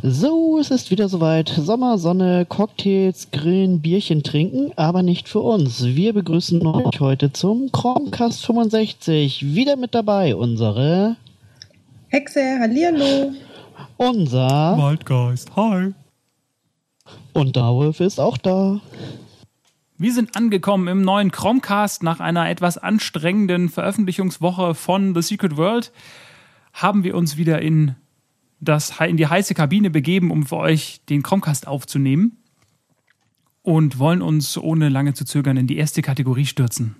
So, es ist wieder soweit. Sommer, Sonne, Cocktails, Grillen, Bierchen trinken, aber nicht für uns. Wir begrüßen euch heute zum Chromecast 65. Wieder mit dabei unsere Hexe, hallihallo. Unser Waldgeist, hi. Und Darwolf ist auch da. Wir sind angekommen im neuen Chromecast. Nach einer etwas anstrengenden Veröffentlichungswoche von The Secret World haben wir uns wieder in die heiße Kabine begeben, um für euch den Chromecast aufzunehmen und wollen uns ohne lange zu zögern in die erste Kategorie stürzen.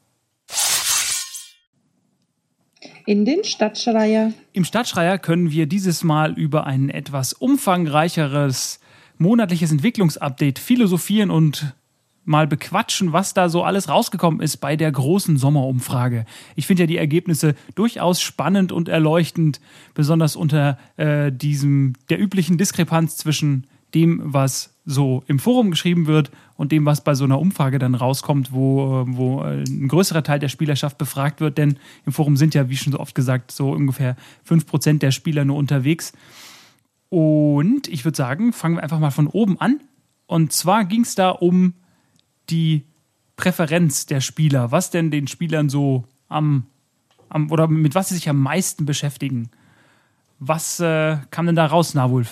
In den Stadtschreier. Im Stadtschreier können wir dieses Mal über ein etwas umfangreicheres monatliches Entwicklungsupdate philosophieren und mal bequatschen, was da so alles rausgekommen ist bei der großen Sommerumfrage. Ich finde ja die Ergebnisse durchaus spannend und erleuchtend, besonders unter der üblichen Diskrepanz zwischen dem, was so im Forum geschrieben wird und dem, was bei so einer Umfrage dann rauskommt, wo ein größerer Teil der Spielerschaft befragt wird, denn im Forum sind ja, wie schon so oft gesagt, so ungefähr 5% der Spieler nur unterwegs. Und ich würde sagen, fangen wir einfach mal von oben an. Und zwar ging es da um die Präferenz der Spieler, was denn den Spielern so oder mit was sie sich am meisten beschäftigen. Was kam denn da raus, Narwolf?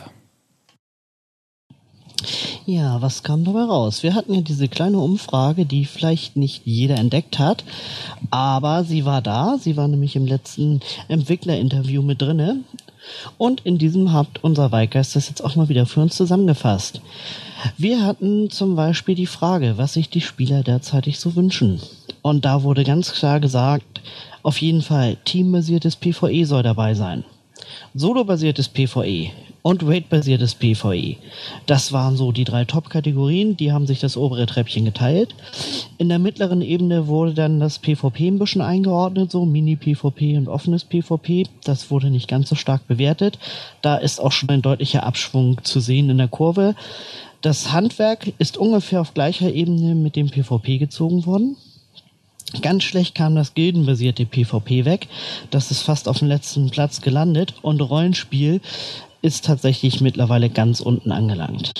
Ja, was kam dabei raus? Wir hatten ja diese kleine Umfrage, die vielleicht nicht jeder entdeckt hat, aber sie war da. Sie war nämlich im letzten Entwicklerinterview mit drinne. Und in diesem hat unser Waldgeist das jetzt auch mal wieder für uns zusammengefasst. Wir hatten zum Beispiel die Frage, was sich die Spieler derzeitig so wünschen. Und da wurde ganz klar gesagt, auf jeden Fall teambasiertes PvE soll dabei sein. Solo-basiertes PvE und Raid-basiertes PvE. Das waren so die 3 Top-Kategorien, die haben sich das obere Treppchen geteilt. In der mittleren Ebene wurde dann das PvP ein bisschen eingeordnet, so Mini-PvP und offenes PvP. Das wurde nicht ganz so stark bewertet. Da ist auch schon ein deutlicher Abschwung zu sehen in der Kurve. Das Handwerk ist ungefähr auf gleicher Ebene mit dem PvP gezogen worden. Ganz schlecht kam das gildenbasierte PvP weg. Das ist fast auf dem letzten Platz gelandet. Und Rollenspiel ist tatsächlich mittlerweile ganz unten angelangt.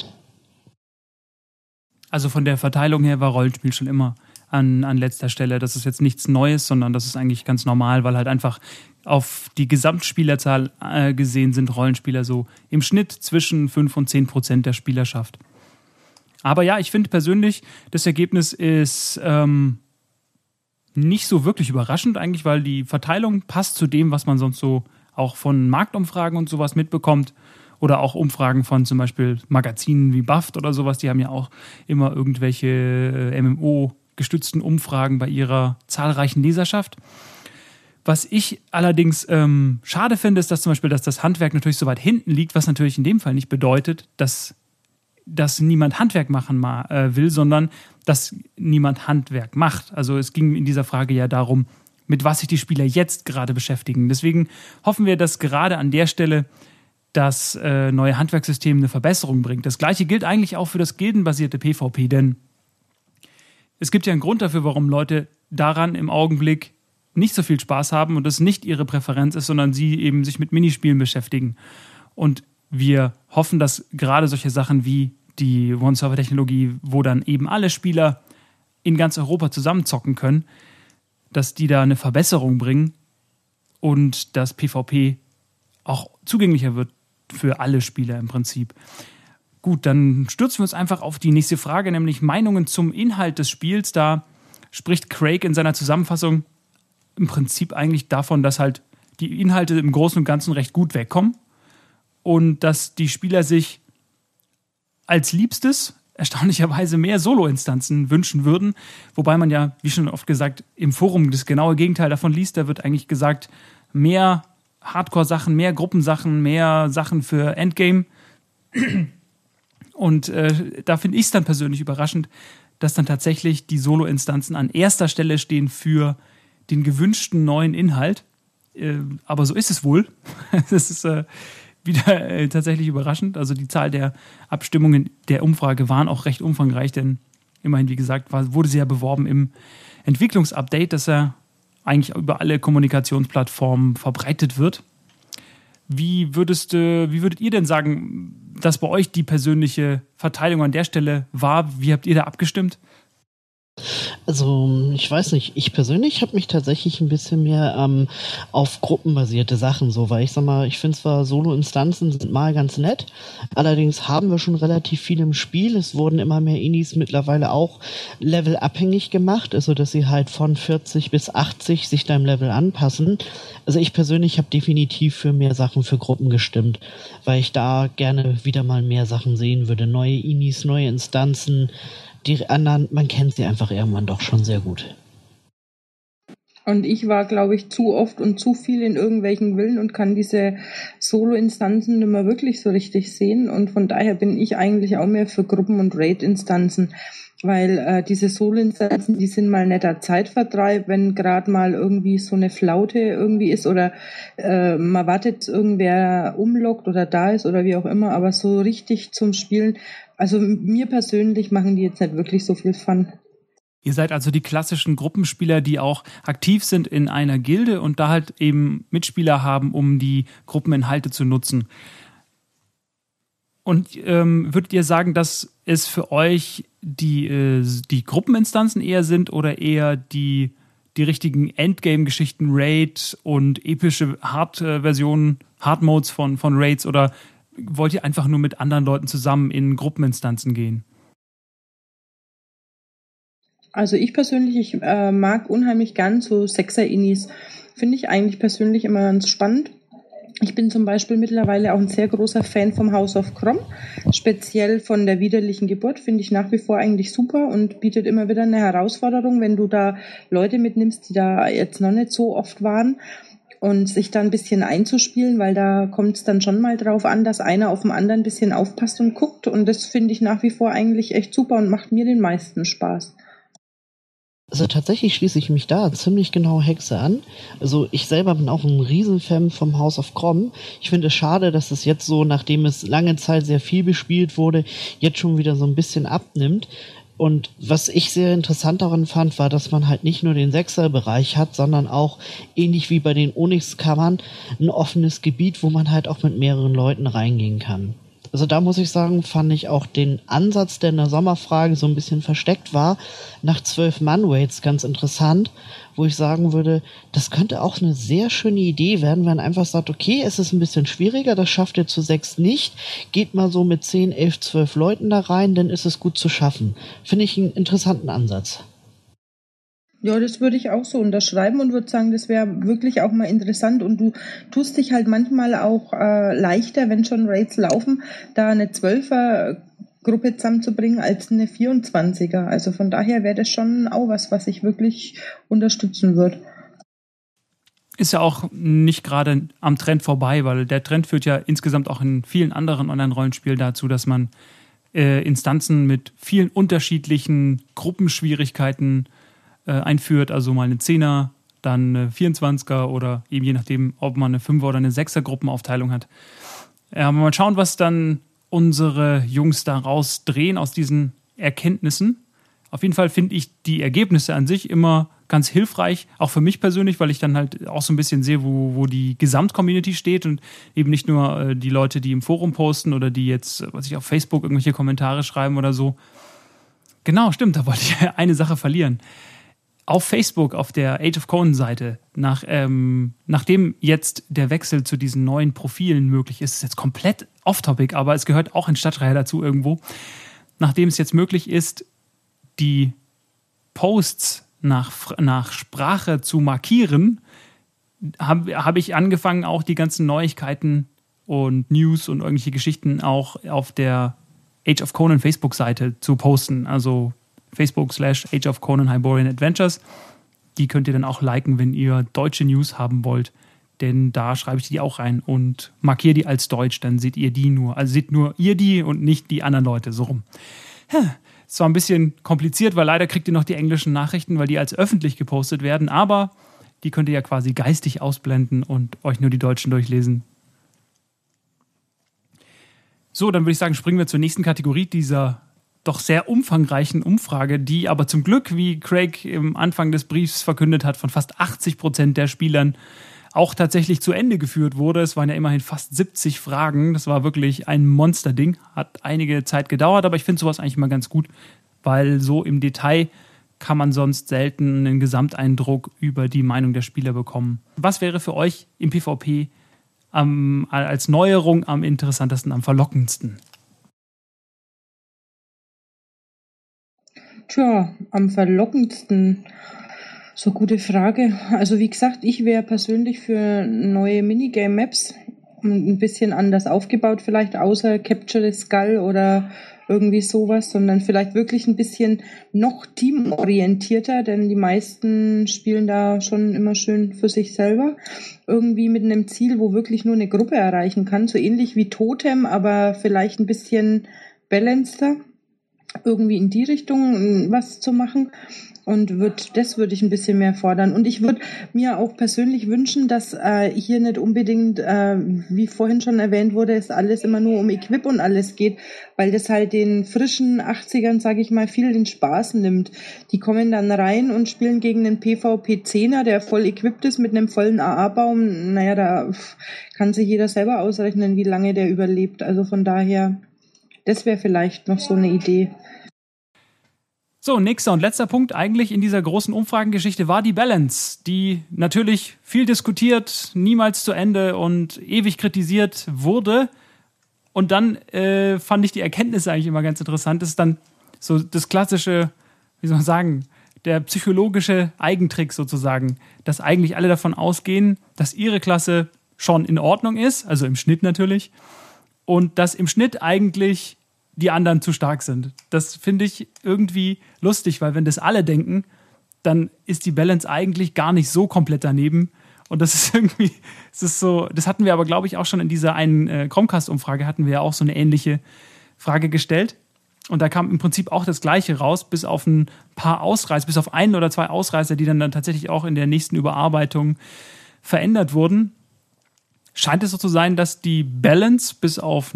Also von der Verteilung her war Rollenspiel schon immer an letzter Stelle. Das ist jetzt nichts Neues, sondern das ist eigentlich ganz normal, weil halt einfach auf die Gesamtspielerzahl gesehen sind Rollenspieler so im Schnitt zwischen 5 und 10% der Spielerschaft. Aber ja, ich finde persönlich, das Ergebnis ist nicht so wirklich überraschend eigentlich, weil die Verteilung passt zu dem, was man sonst so auch von Marktumfragen und sowas mitbekommt oder auch Umfragen von zum Beispiel Magazinen wie BAFT oder sowas, die haben ja auch immer irgendwelche MMO-gestützten Umfragen bei ihrer zahlreichen Leserschaft. Was ich allerdings schade finde, ist, dass zum Beispiel, dass das Handwerk natürlich so weit hinten liegt, was natürlich in dem Fall nicht bedeutet, dass niemand Handwerk machen will, sondern dass niemand Handwerk macht. Also es ging in dieser Frage ja darum, mit was sich die Spieler jetzt gerade beschäftigen. Deswegen hoffen wir, dass gerade an der Stelle das neue Handwerkssystem eine Verbesserung bringt. Das Gleiche gilt eigentlich auch für das gildenbasierte PvP, denn es gibt ja einen Grund dafür, warum Leute daran im Augenblick nicht so viel Spaß haben und das nicht ihre Präferenz ist, sondern sie eben sich mit Minispielen beschäftigen. Und wir hoffen, dass gerade solche Sachen wie die One-Server-Technologie, wo dann eben alle Spieler in ganz Europa zusammenzocken können, dass die da eine Verbesserung bringen und das PvP auch zugänglicher wird für alle Spieler im Prinzip. Gut, dann stürzen wir uns einfach auf die nächste Frage, nämlich Meinungen zum Inhalt des Spiels. Da spricht Craig in seiner Zusammenfassung im Prinzip eigentlich davon, dass halt die Inhalte im Großen und Ganzen recht gut wegkommen und dass die Spieler sich als Liebstes erstaunlicherweise mehr Solo-Instanzen wünschen würden, wobei man ja, wie schon oft gesagt, im Forum das genaue Gegenteil davon liest. Da wird eigentlich gesagt, mehr Hardcore-Sachen, mehr Gruppensachen, mehr Sachen für Endgame. Und da finde ich es dann persönlich überraschend, dass dann tatsächlich die Solo-Instanzen an erster Stelle stehen für den gewünschten neuen Inhalt. Aber so ist es wohl. Das ist wieder tatsächlich überraschend. Also die Zahl der Abstimmungen der Umfrage waren auch recht umfangreich, denn immerhin, wie gesagt, wurde sie ja beworben im Entwicklungsupdate, dass er eigentlich über alle Kommunikationsplattformen verbreitet wird. Wie würdet ihr denn sagen, dass bei euch die persönliche Verteilung an der Stelle war? Wie habt ihr da abgestimmt? Also, ich weiß nicht, ich persönlich habe mich tatsächlich ein bisschen mehr auf gruppenbasierte Sachen so, weil ich sag mal, ich finde zwar Solo-Instanzen sind mal ganz nett, allerdings haben wir schon relativ viel im Spiel. Es wurden immer mehr Inis mittlerweile auch levelabhängig gemacht, also dass sie halt von 40 bis 80 sich deinem Level anpassen. Also ich persönlich habe definitiv für mehr Sachen für Gruppen gestimmt, weil ich da gerne wieder mal mehr Sachen sehen würde. Neue Inis, neue Instanzen. Die anderen, man kennt sie einfach irgendwann doch schon sehr gut. Und ich war, glaube ich, zu oft und zu viel in irgendwelchen Villen und kann diese Solo-Instanzen nicht mehr wirklich so richtig sehen. Und von daher bin ich eigentlich auch mehr für Gruppen- und Raid-Instanzen, weil diese Solo-Instanzen, die sind mal netter Zeitvertreib, wenn gerade mal irgendwie so eine Flaute irgendwie ist oder man wartet, irgendwer umloggt oder da ist oder wie auch immer, aber so richtig zum Spielen, also mir persönlich machen die jetzt nicht wirklich so viel Fun. Ihr seid also die klassischen Gruppenspieler, die auch aktiv sind in einer Gilde und da halt eben Mitspieler haben, um die Gruppeninhalte zu nutzen. Und würdet ihr sagen, dass es für euch die Gruppeninstanzen eher sind oder eher die richtigen Endgame-Geschichten, Raid und epische Hard-Versionen, Hard-Modes von Raids, oder wollt ihr einfach nur mit anderen Leuten zusammen in Gruppeninstanzen gehen? Also ich persönlich, ich mag unheimlich gern so Sechser-Inis. Finde ich eigentlich persönlich immer ganz spannend. Ich bin zum Beispiel mittlerweile auch ein sehr großer Fan vom House of Crom. Speziell von der widerlichen Geburt finde ich nach wie vor eigentlich super und bietet immer wieder eine Herausforderung, wenn du da Leute mitnimmst, die da jetzt noch nicht so oft waren, und sich da ein bisschen einzuspielen, weil da kommt es dann schon mal drauf an, dass einer auf den anderen ein bisschen aufpasst und guckt, und das finde ich nach wie vor eigentlich echt super und macht mir den meisten Spaß. Also tatsächlich schließe ich mich da ziemlich genau Hexe an. Also ich selber bin auch ein Riesenfan vom House of Crom. Ich finde es schade, dass es jetzt so, nachdem es lange Zeit sehr viel bespielt wurde, jetzt schon wieder so ein bisschen abnimmt. Und was ich sehr interessant daran fand, war, dass man halt nicht nur den Sechser-Bereich hat, sondern auch, ähnlich wie bei den Onyx-Kammern, ein offenes Gebiet, wo man halt auch mit mehreren Leuten reingehen kann. Also da muss ich sagen, fand ich auch den Ansatz, der in der Sommerfrage so ein bisschen versteckt war, nach 12-Mann-Raids ganz interessant, wo ich sagen würde, das könnte auch eine sehr schöne Idee werden, wenn man einfach sagt, okay, es ist ein bisschen schwieriger, das schafft ihr zu 6 nicht, geht mal so mit 10, 11, 12 Leuten da rein, dann ist es gut zu schaffen. Finde ich einen interessanten Ansatz. Ja, das würde ich auch so unterschreiben und würde sagen, das wäre wirklich auch mal interessant, und du tust dich halt manchmal auch leichter, wenn schon Raids laufen, da eine 12er-Gruppe zusammenzubringen als eine 24er. Also von daher wäre das schon auch was ich wirklich unterstützen würde. Ist ja auch nicht gerade am Trend vorbei, weil der Trend führt ja insgesamt auch in vielen anderen Online-Rollenspielen dazu, dass man Instanzen mit vielen unterschiedlichen Gruppenschwierigkeiten einführt, also mal eine 10er, dann eine 24er oder eben je nachdem, ob man eine 5er oder eine 6er Gruppenaufteilung hat. Mal schauen, was dann unsere Jungs daraus drehen aus diesen Erkenntnissen. Auf jeden Fall finde ich die Ergebnisse an sich immer ganz hilfreich, auch für mich persönlich, weil ich dann halt auch so ein bisschen sehe, wo die Gesamtcommunity steht und eben nicht nur die Leute, die im Forum posten oder die jetzt, was ich auf Facebook irgendwelche Kommentare schreiben oder so. Genau, stimmt, da wollte ich eine Sache verlieren. Auf Facebook, auf der Age of Conan-Seite, nachdem jetzt der Wechsel zu diesen neuen Profilen möglich ist jetzt komplett off-topic, aber es gehört auch in Stadtreihe dazu irgendwo, nachdem es jetzt möglich ist, die Posts nach Sprache zu markieren, habe ich angefangen, auch die ganzen Neuigkeiten und News und irgendwelche Geschichten auch auf der Age of Conan Facebook-Seite zu posten, also Facebook/Age of Conan Hyborian Adventures. Die könnt ihr dann auch liken, wenn ihr deutsche News haben wollt, denn da schreibe ich die auch rein und markiere die als deutsch, dann seht ihr die nur. Also seht nur ihr die und nicht die anderen Leute, so rum. Es war ein bisschen kompliziert, weil leider kriegt ihr noch die englischen Nachrichten, weil die als öffentlich gepostet werden, aber die könnt ihr ja quasi geistig ausblenden und euch nur die deutschen durchlesen. So, dann würde ich sagen, springen wir zur nächsten Kategorie dieser doch sehr umfangreichen Umfrage, die aber zum Glück, wie Craig im Anfang des Briefs verkündet hat, von fast 80% der Spielern auch tatsächlich zu Ende geführt wurde. Es waren ja immerhin fast 70 Fragen. Das war wirklich ein Monsterding. Hat einige Zeit gedauert, aber ich finde sowas eigentlich mal ganz gut, weil so im Detail kann man sonst selten einen Gesamteindruck über die Meinung der Spieler bekommen. Was wäre für euch im PvP als Neuerung am interessantesten, am verlockendsten? Tja, am verlockendsten. So, gute Frage. Also wie gesagt, ich wäre persönlich für neue Minigame-Maps, ein bisschen anders aufgebaut vielleicht, außer Capture the Skull oder irgendwie sowas, sondern vielleicht wirklich ein bisschen noch teamorientierter, denn die meisten spielen da schon immer schön für sich selber. Irgendwie mit einem Ziel, wo wirklich nur eine Gruppe erreichen kann, so ähnlich wie Totem, aber vielleicht ein bisschen balancer, irgendwie in die Richtung was zu machen. Und das würde ich ein bisschen mehr fordern. Und ich würde mir auch persönlich wünschen, dass hier nicht unbedingt, wie vorhin schon erwähnt wurde, es alles immer nur um Equip und alles geht, weil das halt den frischen 80ern, sage ich mal, viel den Spaß nimmt. Die kommen dann rein und spielen gegen einen PvP-10er, der voll equipped ist mit einem vollen AA-Baum. Naja, da kann sich jeder selber ausrechnen, wie lange der überlebt. Also von daher, das wäre vielleicht noch so eine Idee. So, nächster und letzter Punkt eigentlich in dieser großen Umfragengeschichte war die Balance, die natürlich viel diskutiert, niemals zu Ende und ewig kritisiert wurde. Und dann fand ich die Erkenntnis eigentlich immer ganz interessant. Das ist dann so das klassische, wie soll man sagen, der psychologische Eigentrick sozusagen, dass eigentlich alle davon ausgehen, dass ihre Klasse schon in Ordnung ist, also im Schnitt natürlich, und dass im Schnitt eigentlich die anderen zu stark sind. Das finde ich irgendwie lustig, weil wenn das alle denken, dann ist die Balance eigentlich gar nicht so komplett daneben. Und das ist irgendwie, es ist so, das hatten wir aber, glaube ich, auch schon in dieser einen Chromecast-Umfrage, hatten wir ja auch so eine ähnliche Frage gestellt. Und da kam im Prinzip auch das Gleiche raus, bis auf ein paar Ausreißer, bis auf 1 oder 2 Ausreißer, die dann tatsächlich auch in der nächsten Überarbeitung verändert wurden. Scheint es so zu sein, dass die Balance bis auf,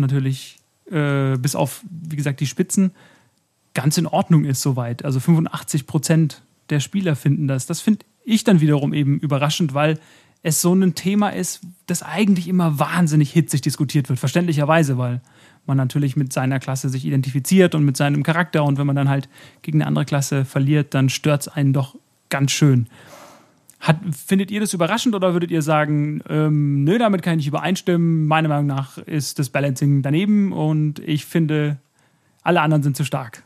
wie gesagt, die Spitzen ganz in Ordnung ist soweit. Also 85% der Spieler finden das. Das finde ich dann wiederum eben überraschend, weil es so ein Thema ist, das eigentlich immer wahnsinnig hitzig diskutiert wird. Verständlicherweise, weil man natürlich mit seiner Klasse sich identifiziert und mit seinem Charakter. Und wenn man dann halt gegen eine andere Klasse verliert, dann stört es einen doch ganz schön. Findet ihr das überraschend oder würdet ihr sagen, nö, damit kann ich nicht übereinstimmen, meiner Meinung nach ist das Balancing daneben und ich finde, alle anderen sind zu stark?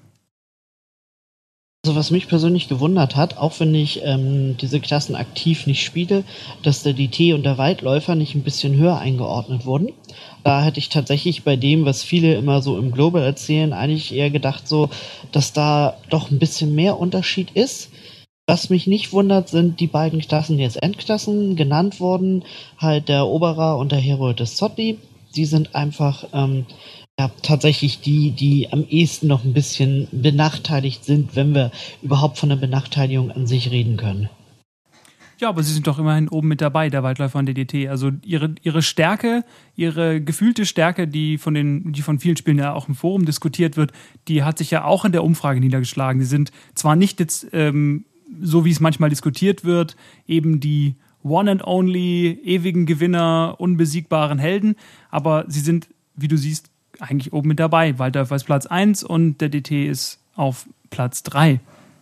Also was mich persönlich gewundert hat, auch wenn ich diese Klassen aktiv nicht spiele, dass der DT und der Weitläufer nicht ein bisschen höher eingeordnet wurden. Da hätte ich tatsächlich bei dem, was viele immer so im Global erzählen, eigentlich eher gedacht so, dass da doch ein bisschen mehr Unterschied ist. Was mich nicht wundert, sind die beiden Klassen, die jetzt Endklassen genannt wurden, halt der Oberer und der Hero des Zotli. Die sind einfach tatsächlich die am ehesten noch ein bisschen benachteiligt sind, wenn wir überhaupt von der Benachteiligung an sich reden können. Ja, aber sie sind doch immerhin oben mit dabei, der Weitläufer und der DT. Also ihre Stärke, ihre gefühlte Stärke, die von vielen Spielen ja auch im Forum diskutiert wird, die hat sich ja auch in der Umfrage niedergeschlagen. Die sind zwar nicht jetzt so wie es manchmal diskutiert wird, eben die One and Only, ewigen Gewinner, unbesiegbaren Helden, aber sie sind, wie du siehst, eigentlich oben mit dabei. Weitläufer ist Platz 1 und der DT ist auf Platz 3.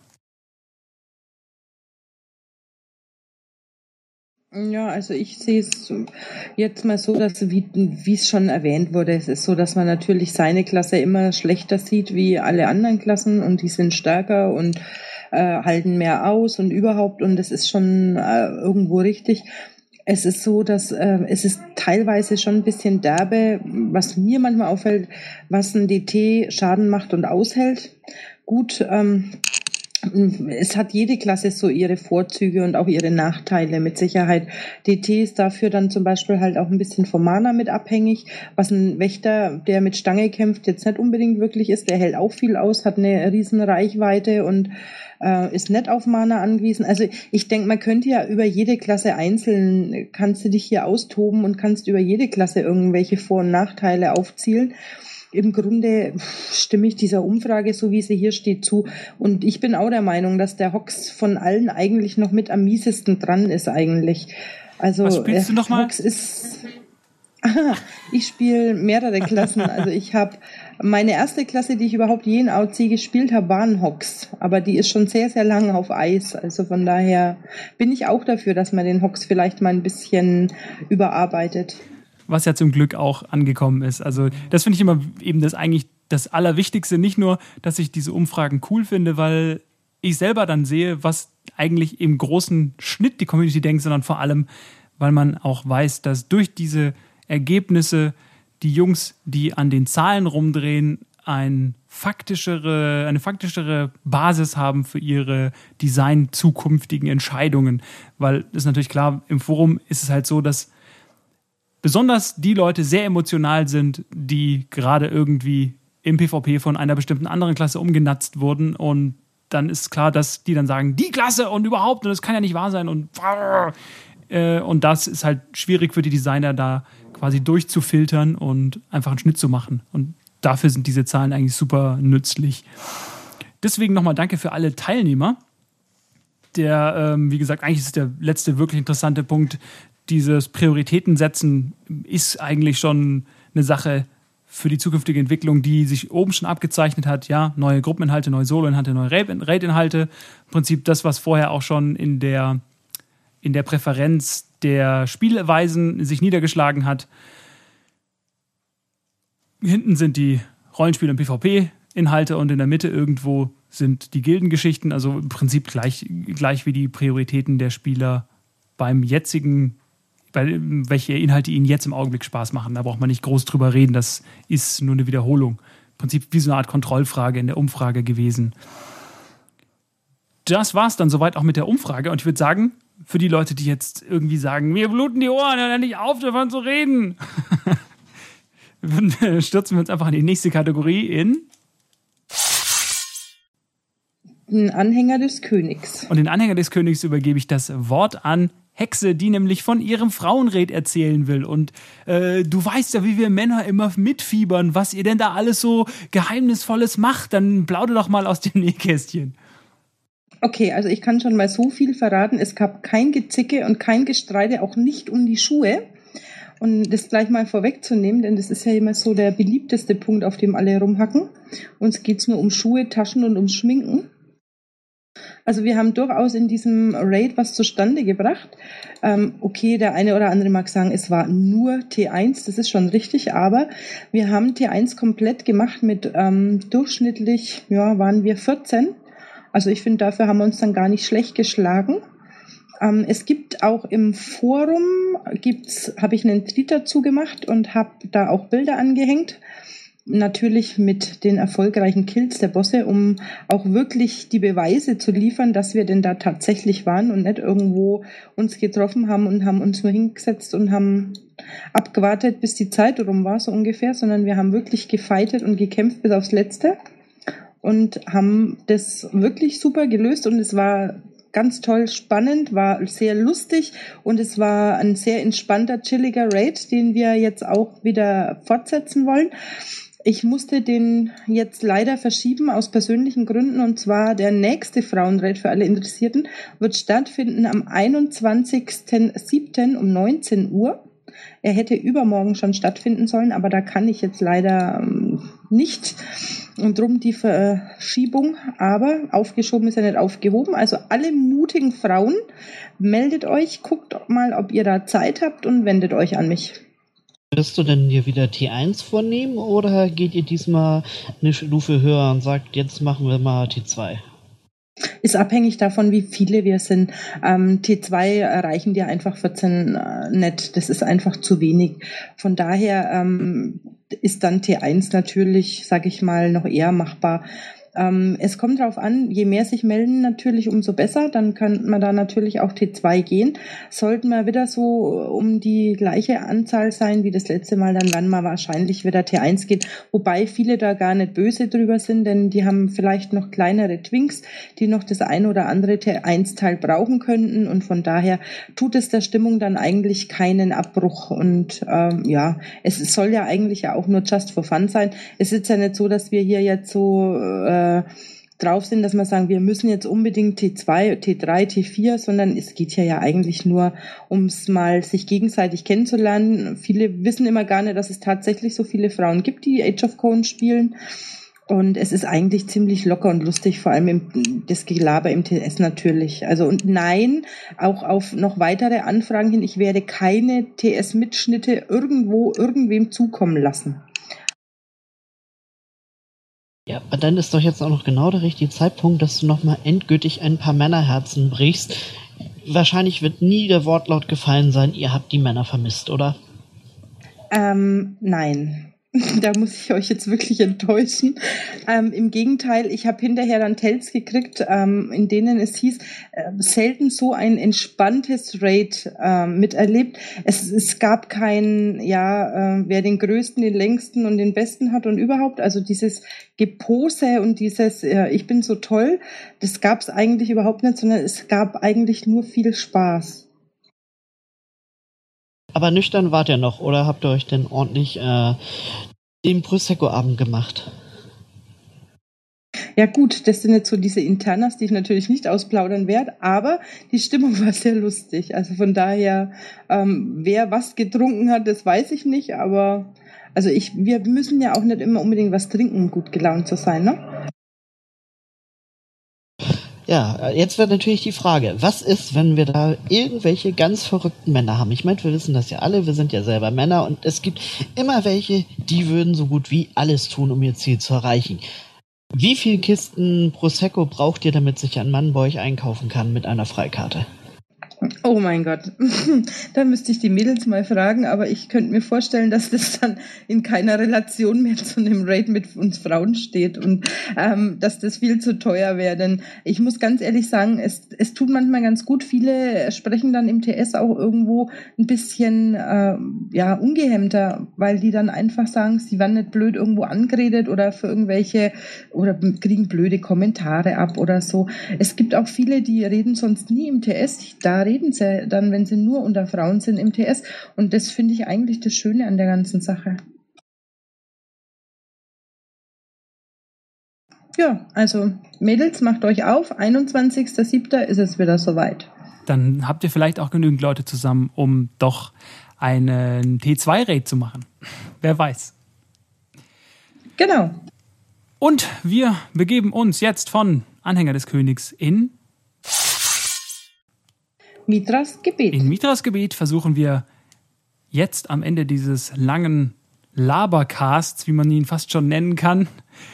Ja, also ich sehe es jetzt mal so, dass wie es schon erwähnt wurde, es ist so, dass man natürlich seine Klasse immer schlechter sieht wie alle anderen Klassen und die sind stärker und halten mehr aus und überhaupt und das ist schon irgendwo richtig. Es ist so, dass es ist teilweise schon ein bisschen derbe, was mir manchmal auffällt, was ein DT Schaden macht und aushält. Gut, es hat jede Klasse so ihre Vorzüge und auch ihre Nachteile mit Sicherheit. DT ist dafür dann zum Beispiel halt auch ein bisschen vom Mana mit abhängig, was ein Wächter, der mit Stange kämpft, jetzt nicht unbedingt wirklich ist. Der hält auch viel aus, hat eine riesen Reichweite und ist nicht auf Mana angewiesen. Also ich denke, man könnte ja über jede Klasse einzeln, kannst du dich hier austoben und kannst über jede Klasse irgendwelche Vor- und Nachteile aufzählen. Im Grunde stimme ich dieser Umfrage, so wie sie hier steht, zu. Und ich bin auch der Meinung, dass der Hox von allen eigentlich noch mit am miesesten dran ist eigentlich. Also was spielst du nochmal? Hox ist... Ich spiele mehrere Klassen. Also ich habe meine erste Klasse, die ich überhaupt je in AOC gespielt habe, war ein Hox. Aber die ist schon sehr, sehr lang auf Eis. Also von daher bin ich auch dafür, dass man den Hox vielleicht mal ein bisschen überarbeitet. Was ja zum Glück auch angekommen ist. Also das finde ich immer eben das Allerwichtigste. Nicht nur, dass ich diese Umfragen cool finde, weil ich selber dann sehe, was eigentlich im großen Schnitt die Community denkt, sondern vor allem, weil man auch weiß, dass durch diese Ergebnisse die Jungs, die an den Zahlen rumdrehen, eine faktischere Basis haben für ihre Design-zukünftigen Entscheidungen. Weil es natürlich klar, im Forum ist es halt so, dass besonders die Leute sehr emotional sind, die gerade irgendwie im PvP von einer bestimmten anderen Klasse umgenatzt wurden, und dann ist klar, dass die dann sagen, die Klasse und überhaupt, und das kann ja nicht wahr sein, und das ist halt schwierig für die Designer, da quasi durchzufiltern und einfach einen Schnitt zu machen. Und dafür sind diese Zahlen eigentlich super nützlich. Deswegen nochmal danke für alle Teilnehmer. Wie gesagt, eigentlich ist der letzte wirklich interessante Punkt, dieses Prioritätensetzen ist eigentlich schon eine Sache für die zukünftige Entwicklung, die sich oben schon abgezeichnet hat. Ja, neue Gruppeninhalte, neue Solo-Inhalte, neue Raid-Inhalte. Im Prinzip das, was vorher auch schon in der Präferenz der Spielweisen sich niedergeschlagen hat. Hinten sind die Rollenspiel- und PvP-Inhalte und in der Mitte irgendwo sind die Gildengeschichten, also im Prinzip gleich wie die Prioritäten der Spieler welche Inhalte ihnen jetzt im Augenblick Spaß machen. Da braucht man nicht groß drüber reden, das ist nur eine Wiederholung. Im Prinzip wie so eine Art Kontrollfrage in der Umfrage gewesen. Das war's dann soweit auch mit der Umfrage, und ich würde sagen, für die Leute, die jetzt irgendwie sagen, mir bluten die Ohren, hör nicht auf, davon zu reden, stürzen wir uns einfach in die nächste Kategorie Ein Anhänger des Königs. Und den Anhänger des Königs übergebe ich das Wort an Hexe, die nämlich von ihrem Frauenred erzählen will. Und du weißt ja, wie wir Männer immer mitfiebern, was ihr denn da alles so Geheimnisvolles macht. Dann plaudere doch mal aus dem Nähkästchen. Okay, also ich kann schon mal so viel verraten. Es gab kein Gezicke und kein Gestreite, auch nicht um die Schuhe. Und das gleich mal vorwegzunehmen, denn das ist ja immer so der beliebteste Punkt, auf dem alle rumhacken. Uns geht's nur um Schuhe, Taschen und ums Schminken. Also wir haben durchaus in diesem Raid was zustande gebracht. Okay, der eine oder andere mag sagen, es war nur T1, das ist schon richtig, aber wir haben T1 komplett gemacht mit durchschnittlich, waren wir 14. Also ich finde, dafür haben wir uns dann gar nicht schlecht geschlagen. Es gibt auch im Forum, habe ich einen Tweet dazu gemacht und habe da auch Bilder angehängt. Natürlich mit den erfolgreichen Kills der Bosse, um auch wirklich die Beweise zu liefern, dass wir denn da tatsächlich waren und nicht irgendwo uns getroffen haben und haben uns nur hingesetzt und haben abgewartet, bis die Zeit rum war, so ungefähr, sondern wir haben wirklich gefightet und gekämpft bis aufs Letzte und haben das wirklich super gelöst, und es war ganz toll spannend, war sehr lustig, und es war ein sehr entspannter, chilliger Raid, den wir jetzt auch wieder fortsetzen wollen. Ich musste den jetzt leider verschieben aus persönlichen Gründen, und zwar der nächste Frauenraid für alle Interessierten wird stattfinden am 21.07. um 19 Uhr. Er hätte übermorgen schon stattfinden sollen, aber da kann ich jetzt leider nicht, und drum die Verschiebung. Aber aufgeschoben ist ja nicht aufgehoben. Also alle mutigen Frauen, meldet euch, guckt mal, ob ihr da Zeit habt, und wendet euch an mich. Wirst du denn dir wieder T1 vornehmen, oder geht ihr diesmal eine Stufe höher und sagt, jetzt machen wir mal T2? Ist abhängig davon, wie viele wir sind. T2 erreichen dir einfach 14 nicht. Das ist einfach zu wenig. Von daher ist dann T1 natürlich, sage ich mal, noch eher machbar. Es kommt darauf an, je mehr sich melden natürlich, umso besser. Dann könnte man da natürlich auch T2 gehen. Sollten wir wieder so um die gleiche Anzahl sein wie das letzte Mal, dann werden wir wahrscheinlich wieder T1 gehen. Wobei viele da gar nicht böse drüber sind, denn die haben vielleicht noch kleinere Twinks, die noch das ein oder andere T1-Teil brauchen könnten. Und von daher tut es der Stimmung dann eigentlich keinen Abbruch. Und es soll ja eigentlich ja auch nur just for fun sein. Es ist ja nicht so, dass wir hier jetzt so drauf sind, dass wir sagen, wir müssen jetzt unbedingt T2, T3, T4, sondern es geht ja eigentlich nur ums mal sich gegenseitig kennenzulernen. Viele wissen immer gar nicht, dass es tatsächlich so viele Frauen gibt, die Age of Cones spielen. Und es ist eigentlich ziemlich locker und lustig, vor allem das Gelaber im TS natürlich. Also und nein, auch auf noch weitere Anfragen hin, ich werde keine TS-Mitschnitte irgendwem zukommen lassen. Ja, aber dann ist doch jetzt auch noch genau der richtige Zeitpunkt, dass du nochmal endgültig ein paar Männerherzen brichst. Wahrscheinlich wird nie der Wortlaut gefallen sein, ihr habt die Männer vermisst, oder? Nein. Da muss ich euch jetzt wirklich enttäuschen. Im Gegenteil, ich habe hinterher dann Tells gekriegt, in denen es hieß, selten so ein entspanntes Raid miterlebt. Es gab kein, wer den größten, den längsten und den besten hat und überhaupt, also dieses Gepose und dieses ich bin so toll, das gab es eigentlich überhaupt nicht, sondern es gab eigentlich nur viel Spaß. Aber nüchtern wart ihr noch, oder habt ihr euch denn ordentlich den Prosecco-Abend gemacht? Ja gut, das sind jetzt so diese Internas, die ich natürlich nicht ausplaudern werde, aber die Stimmung war sehr lustig. Also von daher, wer was getrunken hat, das weiß ich nicht, aber also wir müssen ja auch nicht immer unbedingt was trinken, um gut gelaunt zu sein, ne? Ja, jetzt wird natürlich die Frage, was ist, wenn wir da irgendwelche ganz verrückten Männer haben? Ich meine, wir wissen das ja alle, wir sind ja selber Männer und es gibt immer welche, die würden so gut wie alles tun, um ihr Ziel zu erreichen. Wie viele Kisten Prosecco braucht ihr, damit sich ein Mann bei euch einkaufen kann mit einer Freikarte? Oh mein Gott, da müsste ich die Mädels mal fragen, aber ich könnte mir vorstellen, dass das dann in keiner Relation mehr zu einem Raid mit uns Frauen steht und dass das viel zu teuer wäre, denn ich muss ganz ehrlich sagen, es tut manchmal ganz gut, viele sprechen dann im TS auch irgendwo ein bisschen ungehemmter, weil die dann einfach sagen, sie werden nicht blöd irgendwo angeredet oder für irgendwelche oder kriegen blöde Kommentare ab oder so. Es gibt auch viele, die reden sonst nie im TS, da reden sie dann, wenn sie nur unter Frauen sind im TS. Und das finde ich eigentlich das Schöne an der ganzen Sache. Ja, also Mädels, macht euch auf. 21.07. ist es wieder soweit. Dann habt ihr vielleicht auch genügend Leute zusammen, um doch einen T2-Raid zu machen. Wer weiß. Genau. Und wir begeben uns jetzt von Anhänger des Königs in Mithras Gebet. In Mithras Gebet versuchen wir jetzt am Ende dieses langen Labercasts, wie man ihn fast schon nennen kann.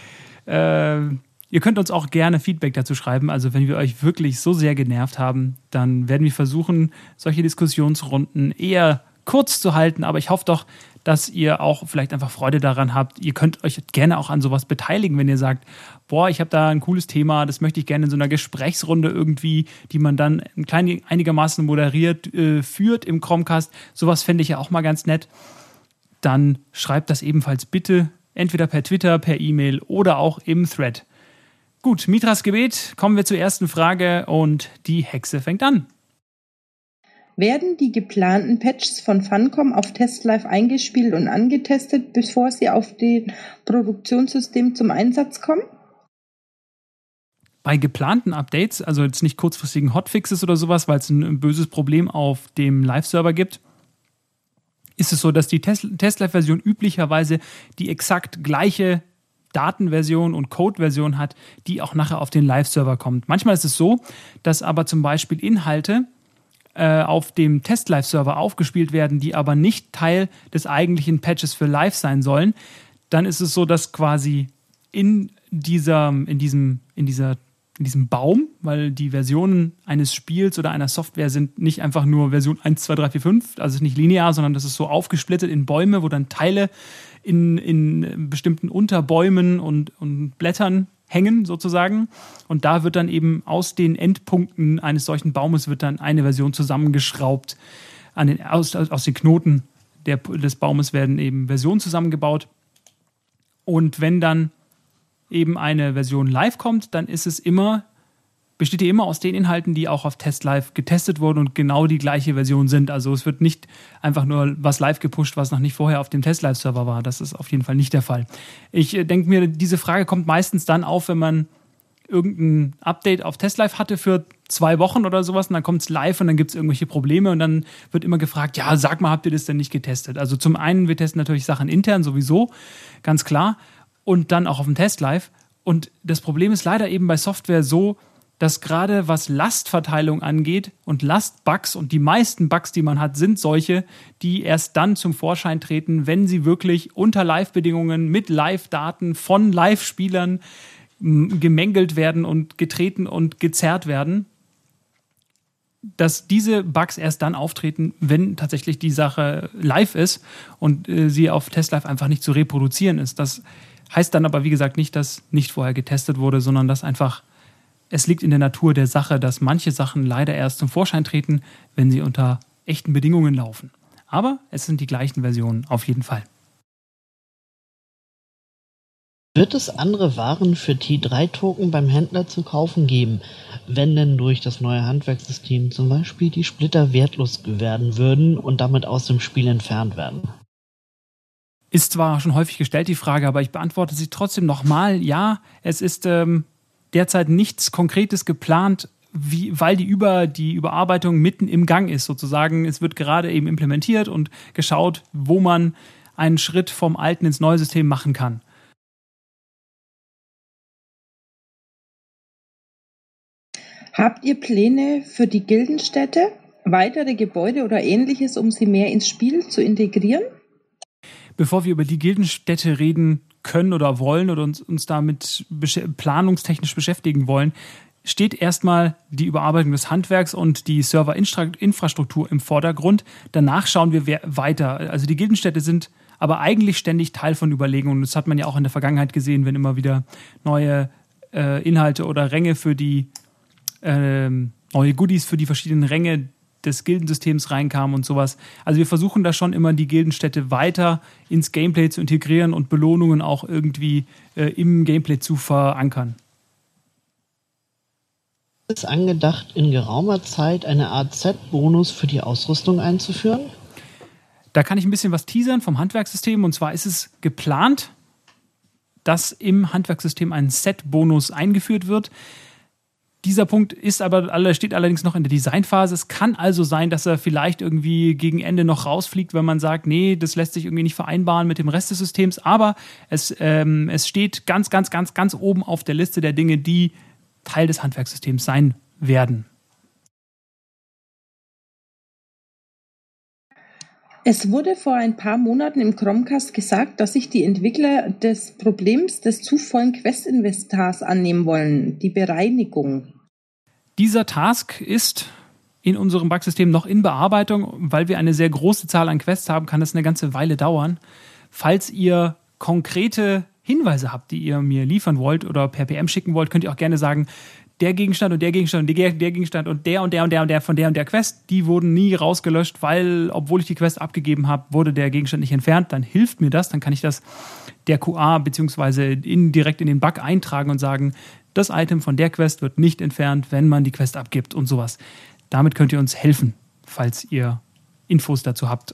Ihr könnt uns auch gerne Feedback dazu schreiben. Also wenn wir euch wirklich so sehr genervt haben, dann werden wir versuchen, solche Diskussionsrunden eher kurz zu halten. Aber ich hoffe doch, dass ihr auch vielleicht einfach Freude daran habt. Ihr könnt euch gerne auch an sowas beteiligen, wenn ihr sagt, boah, ich habe da ein cooles Thema, das möchte ich gerne in so einer Gesprächsrunde irgendwie, die man dann einigermaßen moderiert führt im Chromecast. Sowas fände ich ja auch mal ganz nett. Dann schreibt das ebenfalls bitte, entweder per Twitter, per E-Mail oder auch im Thread. Gut, Mithras Gebet, kommen wir zur ersten Frage und die Hexe fängt an. Werden die geplanten Patches von Funcom auf TestLive eingespielt und angetestet, bevor sie auf dem Produktionssystem zum Einsatz kommen? Bei geplanten Updates, also jetzt nicht kurzfristigen Hotfixes oder sowas, weil es ein böses Problem auf dem Live-Server gibt, ist es so, dass die TestLive-Version üblicherweise die exakt gleiche Datenversion und Code-Version hat, die auch nachher auf den Live-Server kommt. Manchmal ist es so, dass aber zum Beispiel Inhalte auf dem Test-Live-Server aufgespielt werden, die aber nicht Teil des eigentlichen Patches für Live sein sollen. Dann ist es so, dass quasi in diesem Baum, weil die Versionen eines Spiels oder einer Software sind nicht einfach nur Version 1, 2, 3, 4, 5, also nicht linear, sondern das ist so aufgesplittet in Bäume, wo dann Teile in bestimmten Unterbäumen und Blättern hängen sozusagen. Und da wird dann eben aus den Endpunkten eines solchen Baumes wird dann eine Version zusammengeschraubt. Aus den Knoten des Baumes werden eben Versionen zusammengebaut. Und wenn dann eben eine Version live kommt, dann besteht die immer aus den Inhalten, die auch auf TestLive getestet wurden und genau die gleiche Version sind. Also es wird nicht einfach nur was live gepusht, was noch nicht vorher auf dem TestLive-Server war. Das ist auf jeden Fall nicht der Fall. Ich denke mir, diese Frage kommt meistens dann auf, wenn man irgendein Update auf TestLive hatte für 2 Wochen oder sowas und dann kommt es live und dann gibt es irgendwelche Probleme und dann wird immer gefragt, ja, sag mal, habt ihr das denn nicht getestet? Also zum einen, wir testen natürlich Sachen intern sowieso, ganz klar, und dann auch auf dem TestLive. Und das Problem ist leider eben bei Software so, dass gerade was Lastverteilung angeht und Lastbugs und die meisten Bugs, die man hat, sind solche, die erst dann zum Vorschein treten, wenn sie wirklich unter Live-Bedingungen mit Live-Daten von Live-Spielern gemängelt werden und getreten und gezerrt werden, dass diese Bugs erst dann auftreten, wenn tatsächlich die Sache live ist und sie auf TestLive einfach nicht zu reproduzieren ist. Das heißt dann aber, wie gesagt, nicht, dass nicht vorher getestet wurde, sondern dass einfach es liegt in der Natur der Sache, dass manche Sachen leider erst zum Vorschein treten, wenn sie unter echten Bedingungen laufen. Aber es sind die gleichen Versionen auf jeden Fall. Wird es andere Waren für T3-Token beim Händler zu kaufen geben, wenn denn durch das neue Handwerkssystem zum Beispiel die Splitter wertlos werden würden und damit aus dem Spiel entfernt werden? Ist zwar schon häufig gestellt, die Frage, aber ich beantworte sie trotzdem nochmal. Ja, es ist derzeit nichts Konkretes geplant, weil die Überarbeitung mitten im Gang ist, sozusagen. Es wird gerade eben implementiert und geschaut, wo man einen Schritt vom alten ins neue System machen kann. Habt ihr Pläne für die Gildenstädte, weitere Gebäude oder Ähnliches, um sie mehr ins Spiel zu integrieren? Bevor wir über die Gildenstädte reden können oder wollen oder uns damit planungstechnisch beschäftigen wollen, steht erstmal die Überarbeitung des Handwerks und die Serverinfrastruktur im Vordergrund. Danach schauen wir weiter. Also die Gildenstädte sind aber eigentlich ständig Teil von Überlegungen. Das hat man ja auch in der Vergangenheit gesehen, wenn immer wieder neue Inhalte oder Ränge für die neue Goodies für die verschiedenen Ränge des Gildensystems reinkamen und sowas. Also wir versuchen da schon immer die Gildenstädte weiter ins Gameplay zu integrieren und Belohnungen auch irgendwie im Gameplay zu verankern. Ist angedacht, in geraumer Zeit eine Art Set-Bonus für die Ausrüstung einzuführen? Da kann ich ein bisschen was teasern vom Handwerkssystem. Und zwar ist es geplant, dass im Handwerkssystem ein Set-Bonus eingeführt wird. Dieser Punkt steht allerdings noch in der Designphase. Es kann also sein, dass er vielleicht irgendwie gegen Ende noch rausfliegt, wenn man sagt, nee, das lässt sich irgendwie nicht vereinbaren mit dem Rest des Systems. Aber es steht ganz, ganz, ganz, ganz oben auf der Liste der Dinge, die Teil des Handwerkssystems sein werden. Es wurde vor ein paar Monaten im Chromecast gesagt, dass sich die Entwickler des Problems des zu vollen Quest-Inventars annehmen wollen, die Bereinigung. Dieser Task ist in unserem Bugsystem noch in Bearbeitung. Weil wir eine sehr große Zahl an Quests haben, kann das eine ganze Weile dauern. Falls ihr konkrete Hinweise habt, die ihr mir liefern wollt oder per PM schicken wollt, könnt ihr auch gerne sagen, der Gegenstand und der Gegenstand und der Gegenstand und der und der und der und der von der und der Quest, die wurden nie rausgelöscht, weil, obwohl ich die Quest abgegeben habe, wurde der Gegenstand nicht entfernt. Dann hilft mir das, dann kann ich das der QA bzw. direkt in den Bug eintragen und sagen, das Item von der Quest wird nicht entfernt, wenn man die Quest abgibt und sowas. Damit könnt ihr uns helfen, falls ihr Infos dazu habt.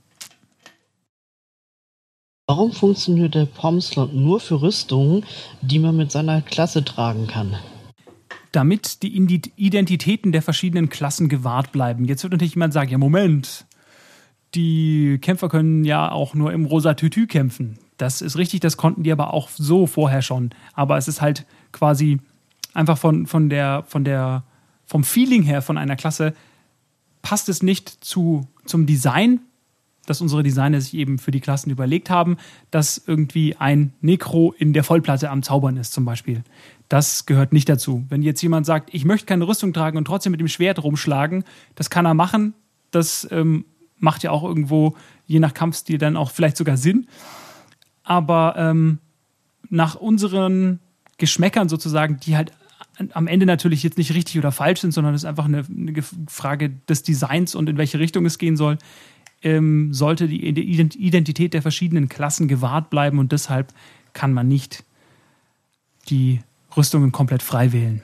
Warum funktioniert der POM-Slot nur für Rüstungen, die man mit seiner Klasse tragen kann? Damit die Identitäten der verschiedenen Klassen gewahrt bleiben. Jetzt wird natürlich jemand sagen, ja Moment, die Kämpfer können ja auch nur im rosa Tütü kämpfen. Das ist richtig, das konnten die aber auch so vorher schon. Aber es ist halt quasi einfach vom Feeling her von einer Klasse passt es nicht zum Design, dass unsere Designer sich eben für die Klassen überlegt haben, dass irgendwie ein Nekro in der Vollplatte am Zaubern ist zum Beispiel. Das gehört nicht dazu. Wenn jetzt jemand sagt, ich möchte keine Rüstung tragen und trotzdem mit dem Schwert rumschlagen, das kann er machen. Das macht ja auch irgendwo, je nach Kampfstil, dann auch vielleicht sogar Sinn. Aber nach unseren Geschmäckern sozusagen, die halt am Ende natürlich jetzt nicht richtig oder falsch sind, sondern es ist einfach eine Frage des Designs und in welche Richtung es gehen soll, sollte die Identität der verschiedenen Klassen gewahrt bleiben und deshalb kann man nicht die Rüstungen komplett frei wählen.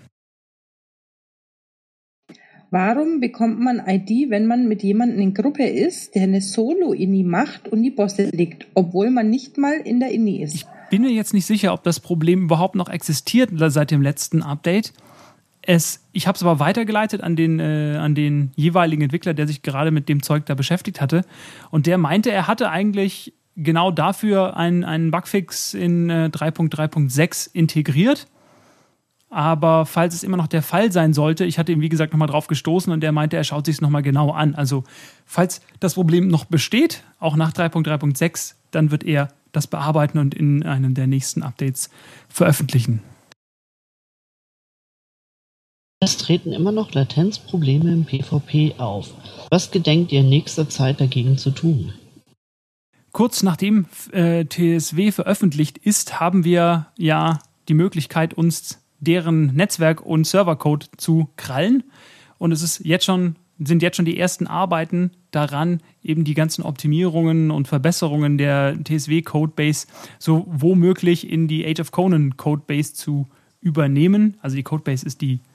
Warum bekommt man ID, wenn man mit jemandem in Gruppe ist, der eine Solo-Inni macht und die Bosse legt, obwohl man nicht mal in der Inni ist? Ich bin mir jetzt nicht sicher, ob das Problem überhaupt noch existiert seit dem letzten Update. Ich habe es aber weitergeleitet an den jeweiligen Entwickler, der sich gerade mit dem Zeug da beschäftigt hatte. Und der meinte, er hatte eigentlich genau dafür einen Bugfix in 3.3.6 integriert. Aber falls es immer noch der Fall sein sollte, ich hatte ihm wie gesagt nochmal drauf gestoßen und der meinte, er schaut sich es nochmal genau an. Also falls das Problem noch besteht, auch nach 3.3.6, dann wird er das bearbeiten und in einem der nächsten Updates veröffentlichen. Es treten immer noch Latenzprobleme im PvP auf. Was gedenkt ihr in nächster Zeit dagegen zu tun? Kurz nachdem TSW veröffentlicht ist, haben wir ja die Möglichkeit, uns deren Netzwerk und Servercode zu krallen. Und sind jetzt schon die ersten Arbeiten daran, eben die ganzen Optimierungen und Verbesserungen der TSW-Codebase so womöglich in die Age of Conan Codebase zu übernehmen. Also die Codebase ist die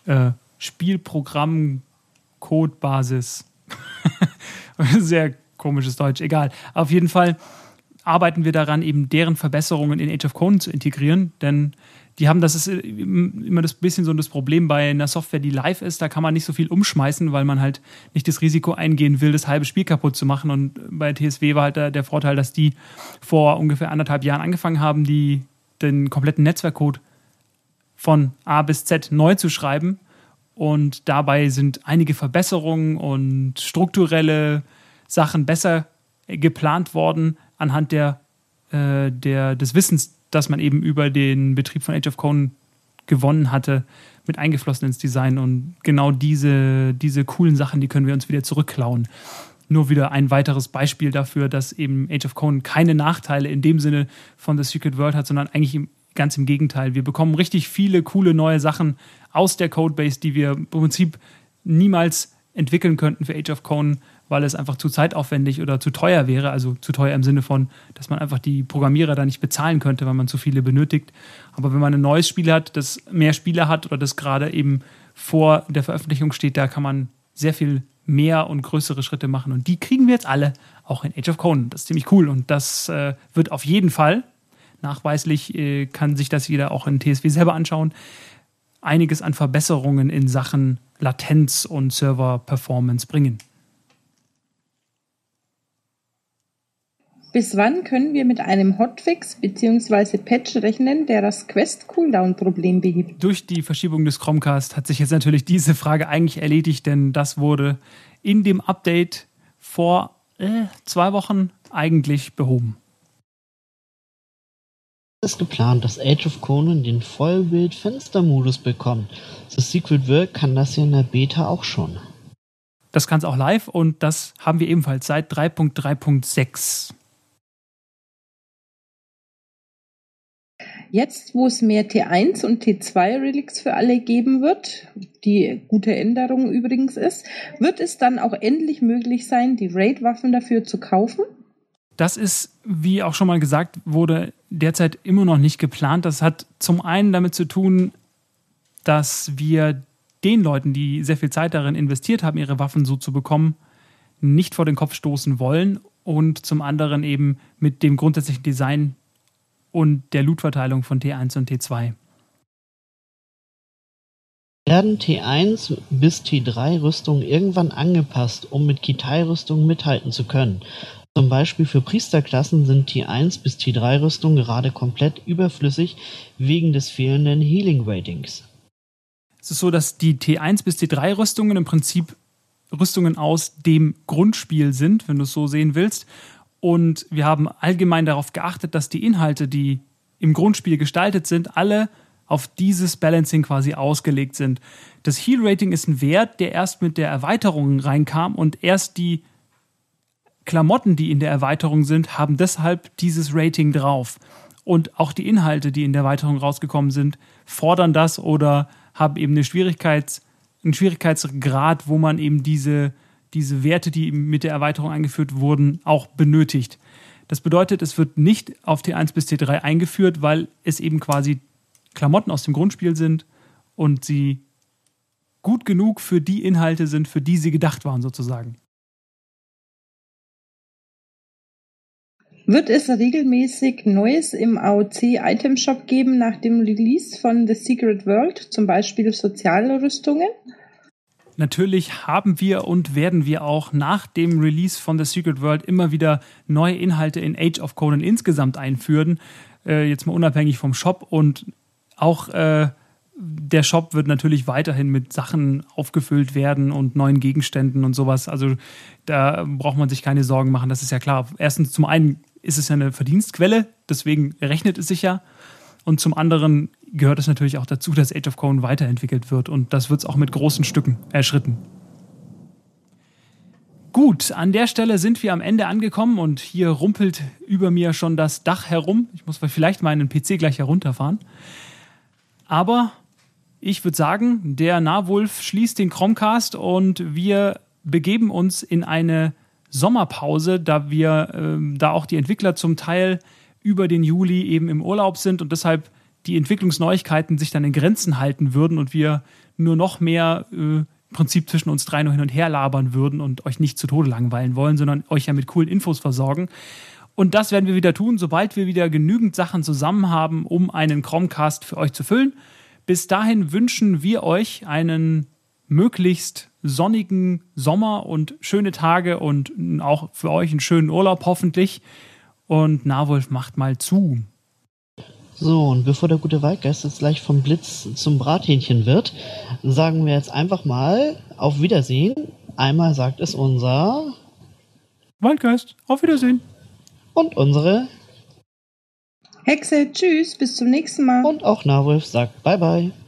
Spielprogramm-Codebasis. Sehr komisches Deutsch, egal. Auf jeden Fall arbeiten wir daran, eben deren Verbesserungen in Age of Conan zu integrieren, denn das ist immer das bisschen so das Problem bei einer Software, die live ist, da kann man nicht so viel umschmeißen, weil man halt nicht das Risiko eingehen will, das halbe Spiel kaputt zu machen. Und bei TSW war halt der Vorteil, dass die vor ungefähr 1,5 Jahren angefangen haben, den kompletten Netzwerkcode von A bis Z neu zu schreiben. Und dabei sind einige Verbesserungen und strukturelle Sachen besser geplant worden anhand des Wissens, das man eben über den Betrieb von Age of Conan gewonnen hatte, mit eingeflossen ins Design. Und genau diese coolen Sachen, die können wir uns wieder zurückklauen. Nur wieder ein weiteres Beispiel dafür, dass eben Age of Conan keine Nachteile in dem Sinne von The Secret World hat, sondern eigentlich ganz im Gegenteil. Wir bekommen richtig viele coole neue Sachen aus der Codebase, die wir im Prinzip niemals entwickeln könnten für Age of Conan, weil es einfach zu zeitaufwendig oder zu teuer wäre. Also zu teuer im Sinne von, dass man einfach die Programmierer da nicht bezahlen könnte, weil man zu viele benötigt. Aber wenn man ein neues Spiel hat, das mehr Spieler hat oder das gerade eben vor der Veröffentlichung steht, da kann man sehr viel mehr und größere Schritte machen. Und die kriegen wir jetzt alle auch in Age of Conan. Das ist ziemlich cool. Und das wird auf jeden Fall, nachweislich kann sich das jeder auch in TSW selber anschauen, einiges an Verbesserungen in Sachen Latenz und Server-Performance bringen. Bis wann können wir mit einem Hotfix bzw. Patch rechnen, der das Quest-Cooldown-Problem behebt? Durch die Verschiebung des Chromecast hat sich jetzt natürlich diese Frage eigentlich erledigt, denn das wurde in dem Update vor 2 Wochen eigentlich behoben. Es ist geplant, dass Age of Conan den Vollbild-Fenstermodus bekommt. The Secret World kann das ja in der Beta auch schon. Das kann es auch live und das haben wir ebenfalls seit 3.3.6. Jetzt, wo es mehr T1 und T2 Relics für alle geben wird, die gute Änderung übrigens ist, wird es dann auch endlich möglich sein, die Raid-Waffen dafür zu kaufen? Das ist, wie auch schon mal gesagt wurde, derzeit immer noch nicht geplant. Das hat zum einen damit zu tun, dass wir den Leuten, die sehr viel Zeit darin investiert haben, ihre Waffen so zu bekommen, nicht vor den Kopf stoßen wollen und zum anderen eben mit dem grundsätzlichen Design und der Loot-Verteilung von T1 und T2. Werden T1 bis T3 Rüstungen irgendwann angepasst, um mit Kitai-Rüstungen mithalten zu können? Zum Beispiel für Priesterklassen sind T1 bis T3 Rüstungen gerade komplett überflüssig wegen des fehlenden Healing-Ratings. Es ist so, dass die T1 bis T3 Rüstungen im Prinzip Rüstungen aus dem Grundspiel sind, wenn du es so sehen willst. Und wir haben allgemein darauf geachtet, dass die Inhalte, die im Grundspiel gestaltet sind, alle auf dieses Balancing quasi ausgelegt sind. Das Heal-Rating ist ein Wert, der erst mit der Erweiterung reinkam und erst die Klamotten, die in der Erweiterung sind, haben deshalb dieses Rating drauf. Und auch die Inhalte, die in der Erweiterung rausgekommen sind, fordern das oder haben eben einen Schwierigkeitsgrad, wo man eben diese Werte, die mit der Erweiterung eingeführt wurden, auch benötigt. Das bedeutet, es wird nicht auf T1 bis T3 eingeführt, weil es eben quasi Klamotten aus dem Grundspiel sind und sie gut genug für die Inhalte sind, für die sie gedacht waren sozusagen. Wird es regelmäßig Neues im AOC-Item-Shop geben nach dem Release von The Secret World, zum Beispiel Sozialrüstungen? Natürlich haben wir und werden wir auch nach dem Release von The Secret World immer wieder neue Inhalte in Age of Conan insgesamt einführen. Jetzt mal unabhängig vom Shop. Und auch der Shop wird natürlich weiterhin mit Sachen aufgefüllt werden und neuen Gegenständen und sowas. Also da braucht man sich keine Sorgen machen, das ist ja klar. Erstens, zum einen ist es ja eine Verdienstquelle, deswegen rechnet es sich ja. Und zum anderen gehört es natürlich auch dazu, dass Age of Conan weiterentwickelt wird. Und das wird es auch mit großen Stücken erschritten. Gut, an der Stelle sind wir am Ende angekommen und hier rumpelt über mir schon das Dach herum. Ich muss vielleicht meinen PC gleich herunterfahren. Aber ich würde sagen, der Narwolf schließt den Chromecast und wir begeben uns in eine Sommerpause, da auch die Entwickler zum Teil über den Juli eben im Urlaub sind und deshalb die Entwicklungsneuigkeiten sich dann in Grenzen halten würden und wir nur noch mehr im Prinzip zwischen uns drei nur hin und her labern würden und euch nicht zu Tode langweilen wollen, sondern euch ja mit coolen Infos versorgen. Und das werden wir wieder tun, sobald wir wieder genügend Sachen zusammen haben, um einen Chromecast für euch zu füllen. Bis dahin wünschen wir euch einen möglichst sonnigen Sommer und schöne Tage und auch für euch einen schönen Urlaub hoffentlich. Und Narwolf macht mal zu. So, und bevor der gute Waldgeist jetzt gleich vom Blitz zum Brathähnchen wird, sagen wir jetzt einfach mal auf Wiedersehen. Einmal sagt es unser Waldgeist, auf Wiedersehen. Und unsere Hexe, tschüss, bis zum nächsten Mal. Und auch Narwolf sagt Bye Bye.